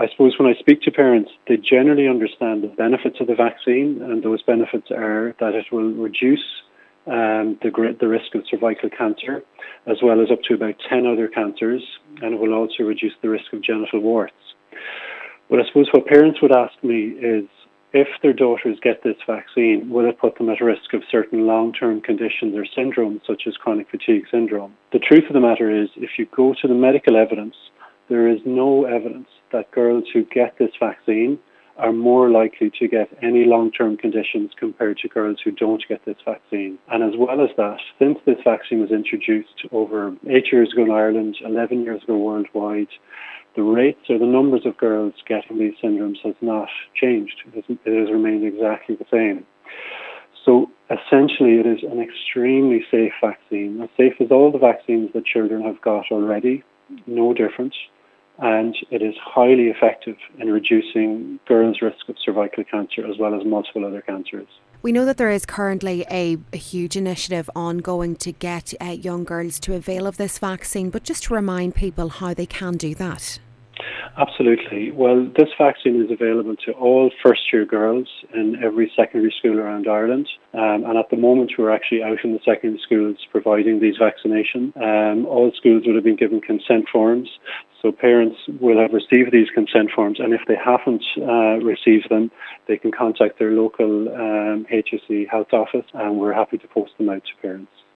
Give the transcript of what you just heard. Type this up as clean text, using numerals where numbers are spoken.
I suppose when I speak to parents, they generally understand the benefits of the vaccine, and those benefits are that it will reduce the risk of cervical cancer, as well as up to about 10 other cancers, and it will also reduce the risk of genital warts. But I suppose what parents would ask me is, if their daughters get this vaccine, will it put them at risk of certain long-term conditions or syndromes, such as chronic fatigue syndrome? The truth of the matter is, if you go to the medical evidence, there is no evidence that girls who get this vaccine are more likely to get any long-term conditions compared to girls who don't get this vaccine. And as well as that, since this vaccine was introduced over 8 years ago in Ireland, 11 years ago worldwide, the rates or the numbers of girls getting these syndromes has not changed. It has remained exactly the same. So essentially it is an extremely safe vaccine, as safe as all the vaccines that children have got already, no different. And it is highly effective in reducing girls' risk of cervical cancer as well as multiple other cancers. We know that there is currently a huge initiative ongoing to get young girls to avail of this vaccine, but just to remind people how they can do that. Absolutely. Well, this vaccine is available to all first-year girls in every secondary school around Ireland. And at the moment, we're actually out in the secondary schools providing these vaccinations. All schools would have been given consent forms. So parents will have received these consent forms. And if they haven't received them, they can contact their local HSE health office, and we're happy to post them out to parents.